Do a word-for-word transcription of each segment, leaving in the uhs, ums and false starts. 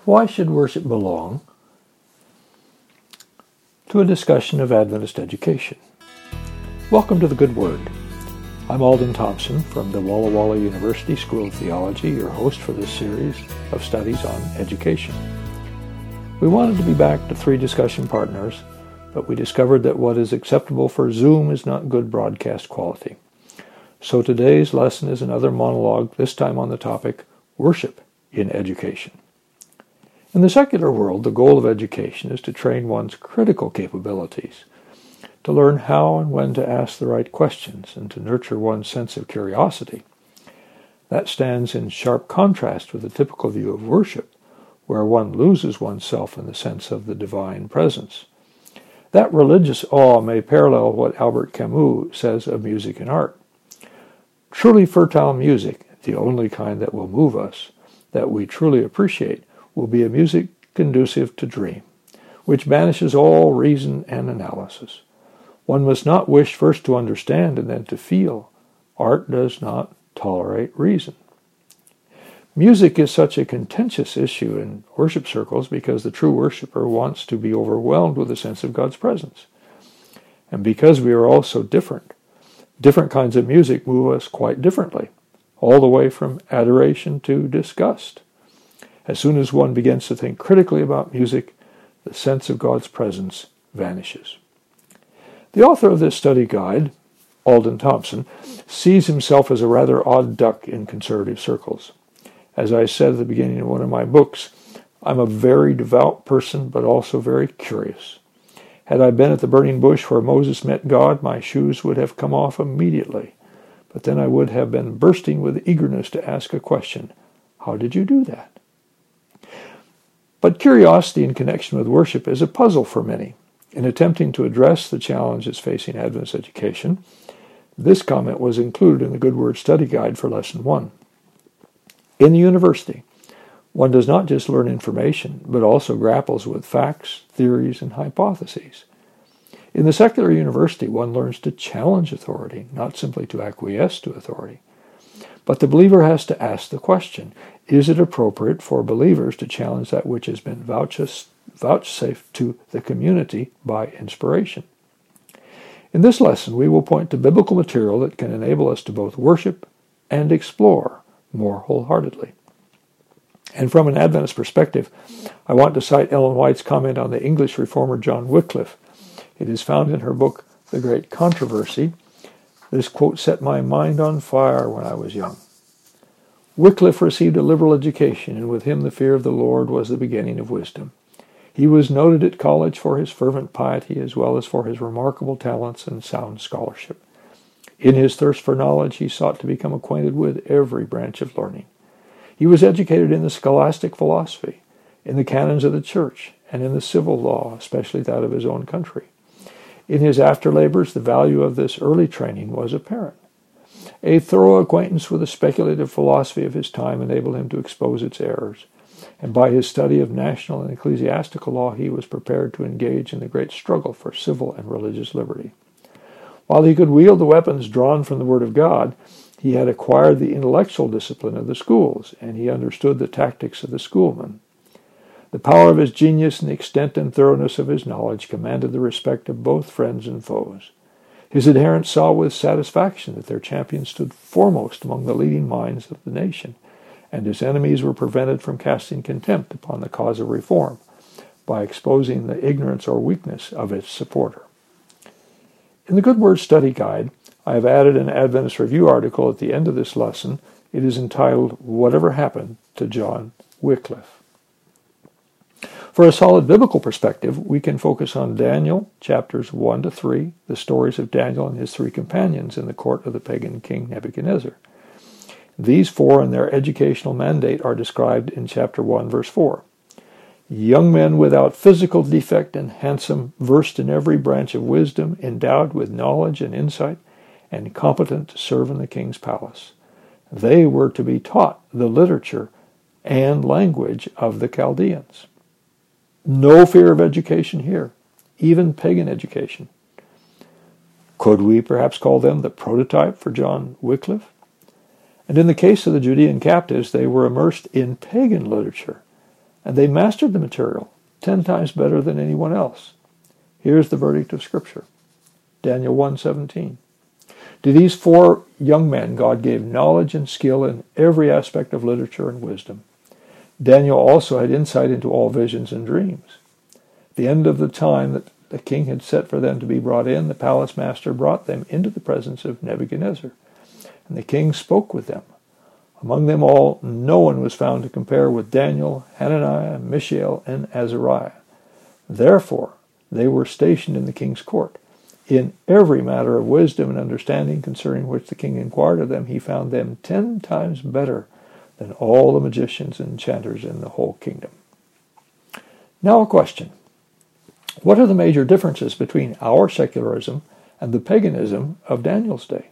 Why should worship belong to a discussion of Adventist education? Welcome to the Good Word. I'm Alden Thompson from the Walla Walla University School of Theology, your host for this series of studies on education. We wanted to be back to three discussion partners, but we discovered that what is acceptable for Zoom is not good broadcast quality. So today's lesson is another monologue, this time on the topic, worship in education. In the secular world, the goal of education is to train one's critical capabilities, to learn how and when to ask the right questions, and to nurture one's sense of curiosity. That stands in sharp contrast with the typical view of worship, where one loses oneself in the sense of the divine presence. That religious awe may parallel what Albert Camus says of music and art. Truly fertile music, the only kind that will move us, that we truly appreciate, will be a music conducive to dream, which banishes all reason and analysis. One must not wish first to understand and then to feel. Art does not tolerate reason. Music is such a contentious issue in worship circles because the true worshiper wants to be overwhelmed with a sense of God's presence. And because we are all so different, different kinds of music move us quite differently, all the way from adoration to disgust. As soon as one begins to think critically about music, the sense of God's presence vanishes. The author of this study guide, Alden Thompson, sees himself as a rather odd duck in conservative circles. As I said at the beginning of one of my books, I'm a very devout person, but also very curious. Had I been at the burning bush where Moses met God, my shoes would have come off immediately. But then I would have been bursting with eagerness to ask a question. How did you do that? But curiosity in connection with worship is a puzzle for many. In attempting to address the challenges facing Adventist education, this comment was included in the Good Word Study Guide for Lesson one. In the university, one does not just learn information, but also grapples with facts, theories, and hypotheses. In the secular university, one learns to challenge authority, not simply to acquiesce to authority. But the believer has to ask the question, is it appropriate for believers to challenge that which has been vouchsafed to the community by inspiration? In this lesson, we will point to biblical material that can enable us to both worship and explore more wholeheartedly. And from an Adventist perspective, I want to cite Ellen White's comment on the English reformer John Wycliffe. It is found in her book, The Great Controversy. This quote set my mind on fire when I was young. Wycliffe received a liberal education, and with him the fear of the Lord was the beginning of wisdom. He was noted at college for his fervent piety as well as for his remarkable talents and sound scholarship. In his thirst for knowledge, he sought to become acquainted with every branch of learning. He was educated in the scholastic philosophy, in the canons of the church, and in the civil law, especially that of his own country. In his after labors, the value of this early training was apparent. A thorough acquaintance with the speculative philosophy of his time enabled him to expose its errors, and by his study of national and ecclesiastical law, he was prepared to engage in the great struggle for civil and religious liberty. While he could wield the weapons drawn from the Word of God, he had acquired the intellectual discipline of the schools, and he understood the tactics of the schoolmen. The power of his genius and the extent and thoroughness of his knowledge commanded the respect of both friends and foes. His adherents saw with satisfaction that their champion stood foremost among the leading minds of the nation, and his enemies were prevented from casting contempt upon the cause of reform by exposing the ignorance or weakness of its supporter. In the Good Word Study Guide, I have added an Adventist Review article at the end of this lesson. It is entitled, Whatever Happened to John Wycliffe? For a solid biblical perspective, we can focus on Daniel, chapters one to three, the stories of Daniel and his three companions in the court of the pagan king Nebuchadnezzar. These four and their educational mandate are described in chapter one, verse four. Young men without physical defect and handsome, versed in every branch of wisdom, endowed with knowledge and insight, and competent to serve in the king's palace. They were to be taught the literature and language of the Chaldeans. No fear of education here, even pagan education. Could we perhaps call them the prototype for John Wycliffe? And in the case of the Judean captives, they were immersed in pagan literature and they mastered the material ten times better than anyone else. Here's the verdict of Scripture. Daniel one seventeen. To these four young men God gave knowledge and skill in every aspect of literature and wisdom. Daniel also had insight into all visions and dreams. At the end of the time that the king had set for them to be brought in, the palace master brought them into the presence of Nebuchadnezzar, and the king spoke with them. Among them all, no one was found to compare with Daniel, Hananiah, Mishael, and Azariah. Therefore, they were stationed in the king's court. In every matter of wisdom and understanding concerning which the king inquired of them, he found them ten times better than all the magicians and enchanters in the whole kingdom. Now a question. What are the major differences between our secularism and the paganism of Daniel's day?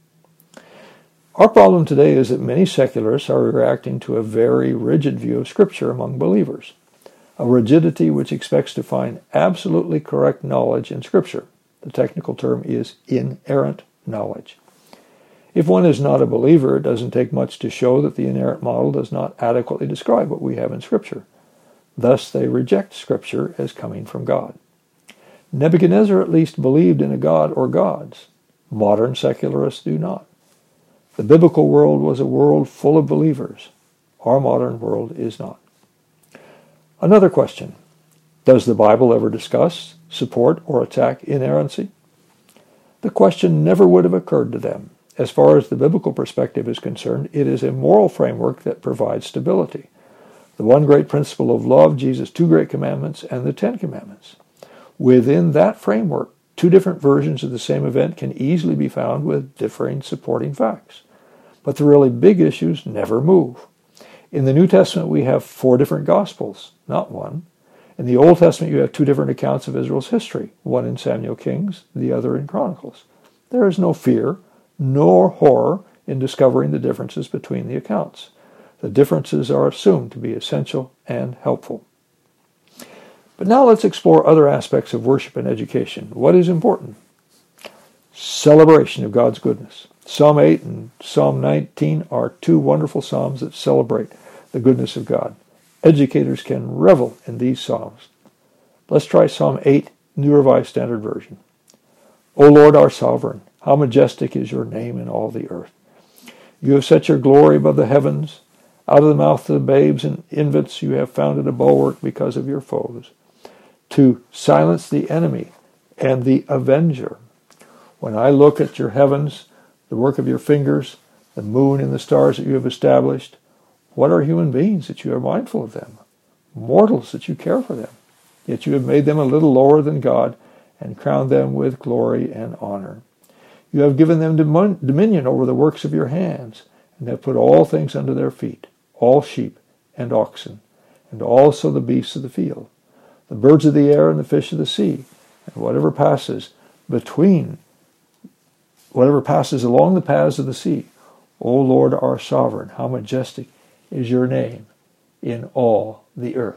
Our problem today is that many secularists are reacting to a very rigid view of Scripture among believers, a rigidity which expects to find absolutely correct knowledge in Scripture. The technical term is inerrant knowledge. If one is not a believer, it doesn't take much to show that the inerrant model does not adequately describe what we have in Scripture. Thus, they reject Scripture as coming from God. Nebuchadnezzar at least believed in a god or gods. Modern secularists do not. The biblical world was a world full of believers. Our modern world is not. Another question. Does the Bible ever discuss, support, or attack inerrancy? The question never would have occurred to them. As far as the biblical perspective is concerned, it is a moral framework that provides stability. The one great principle of love, Jesus' two great commandments, and the Ten Commandments. Within that framework, two different versions of the same event can easily be found with differing supporting facts. But the really big issues never move. In the New Testament, we have four different Gospels, not one. In the Old Testament, you have two different accounts of Israel's history, one in Samuel Kings, the other in Chronicles. There is no fear nor horror in discovering the differences between the accounts. The differences are assumed to be essential and helpful. But now let's explore other aspects of worship and education. What is important? Celebration of God's goodness. Psalm eight and Psalm nineteen are two wonderful psalms that celebrate the goodness of God. Educators can revel in these psalms. Let's try Psalm eight, New Revised Standard Version. O Lord, our sovereign, how majestic is your name in all the earth. You have set your glory above the heavens. Out of the mouth of the babes and infants you have founded a bulwark because of your foes, to silence the enemy and the avenger. When I look at your heavens, the work of your fingers, the moon and the stars that you have established, what are human beings that you are mindful of them? Mortals that you care for them. Yet you have made them a little lower than God and crowned them with glory and honor. You have given them dominion over the works of your hands and have put all things under their feet, all sheep and oxen, and also the beasts of the field, the birds of the air and the fish of the sea, and whatever passes between, whatever passes along the paths of the sea. O Lord, our sovereign, how majestic is your name in all the earth.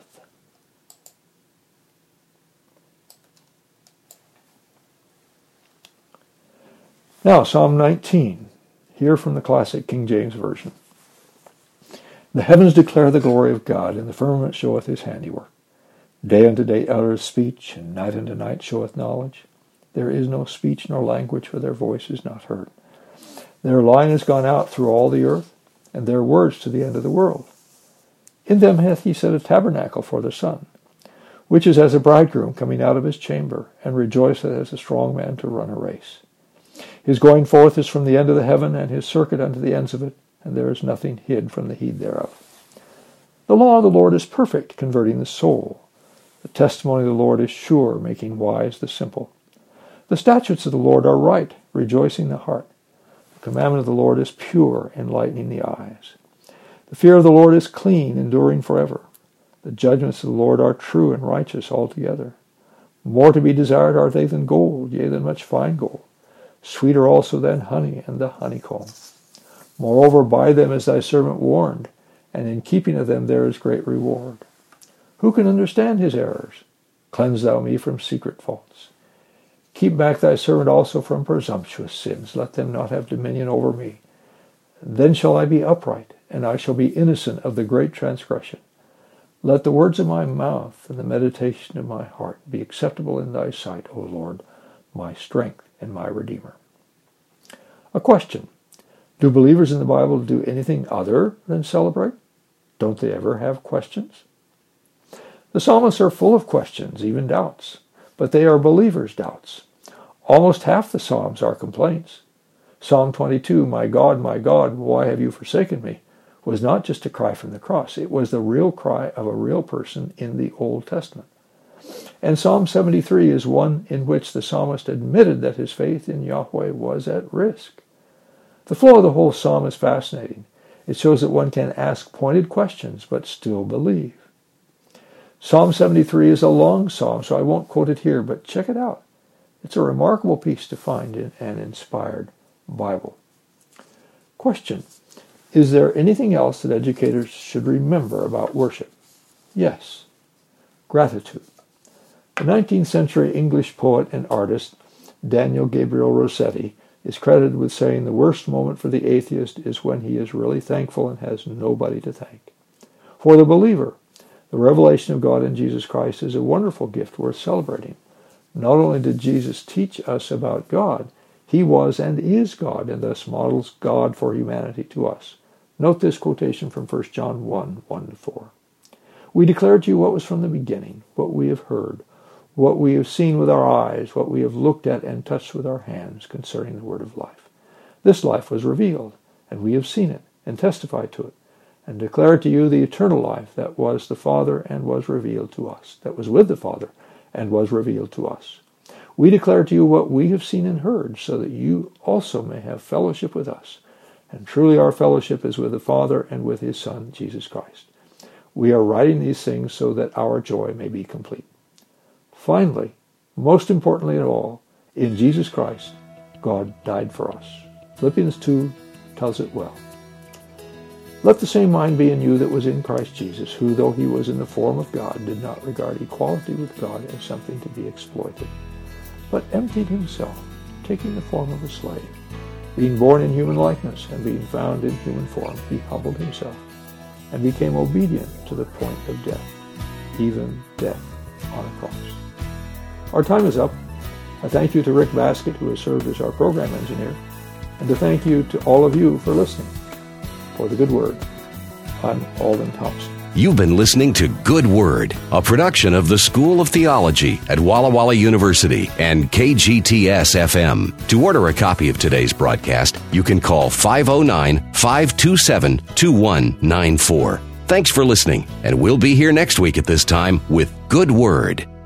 Now, Psalm nineteen, here from the classic King James Version. The heavens declare the glory of God, and the firmament showeth his handiwork. Day unto day uttereth speech, and night unto night showeth knowledge. There is no speech nor language, for their voice is not heard. Their line is gone out through all the earth, and their words to the end of the world. In them hath he set a tabernacle for the sun, which is as a bridegroom coming out of his chamber, and rejoiceth as a strong man to run a race. His going forth is from the end of the heaven, and his circuit unto the ends of it, and there is nothing hid from the heed thereof. The law of the Lord is perfect, converting the soul. The testimony of the Lord is sure, making wise the simple. The statutes of the Lord are right, rejoicing the heart. The commandment of the Lord is pure, enlightening the eyes. The fear of the Lord is clean, enduring forever. The judgments of the Lord are true and righteous altogether. More to be desired are they than gold, yea, than much fine gold. Sweeter also than honey and the honeycomb. Moreover, by them is thy servant warned, and in keeping of them there is great reward. Who can understand his errors? Cleanse thou me from secret faults. Keep back thy servant also from presumptuous sins. Let them not have dominion over me. Then shall I be upright, and I shall be innocent of the great transgression. Let the words of my mouth and the meditation of my heart be acceptable in thy sight, O Lord, my strength and my Redeemer. A question. Do believers in the Bible do anything other than celebrate? Don't they ever have questions? The psalmists are full of questions, even doubts, but they are believers' doubts. Almost half the psalms are complaints. Psalm twenty-two, My God, my God, why have you forsaken me? Was not just a cry from the cross. It was the real cry of a real person in the Old Testament. And Psalm seventy-three is one in which the psalmist admitted that his faith in Yahweh was at risk. The flow of the whole psalm is fascinating. It shows that one can ask pointed questions but still believe. Psalm seventy-three is a long psalm, so I won't quote it here, but check it out. It's a remarkable piece to find in an inspired Bible. Question. Is there anything else that educators should remember about worship? Yes. Gratitude. The nineteenth century English poet and artist Daniel Gabriel Rossetti is credited with saying the worst moment for the atheist is when he is really thankful and has nobody to thank. For the believer, the revelation of God in Jesus Christ is a wonderful gift worth celebrating. Not only did Jesus teach us about God, he was and is God, and thus models God for humanity to us. Note this quotation from First John one, one to four. We declare to you what was from the beginning, what we have heard, what we have seen with our eyes, what we have looked at and touched with our hands concerning the word of life. This life was revealed, and we have seen it, and testified to it, and declare to you the eternal life that was the Father and was revealed to us, that was with the Father and was revealed to us. We declare to you what we have seen and heard, so that you also may have fellowship with us. And truly our fellowship is with the Father and with his Son, Jesus Christ. We are writing these things so that our joy may be complete. Finally, most importantly of all, in Jesus Christ, God died for us. Philippians two tells it well. Let the same mind be in you that was in Christ Jesus, who, though he was in the form of God, did not regard equality with God as something to be exploited, but emptied himself, taking the form of a slave. Being born in human likeness and being found in human form, he humbled himself and became obedient to the point of death, even death on a cross. Our time is up. I thank you to Rick Baskett, who has served as our program engineer, and to thank you to all of you for listening. For the Good Word, I'm Alden Thompson. You've been listening to Good Word, a production of the School of Theology at Walla Walla University and K G T S F M. To order a copy of today's broadcast, you can call five oh nine, five two seven, two one nine four. Thanks for listening, and we'll be here next week at this time with Good Word.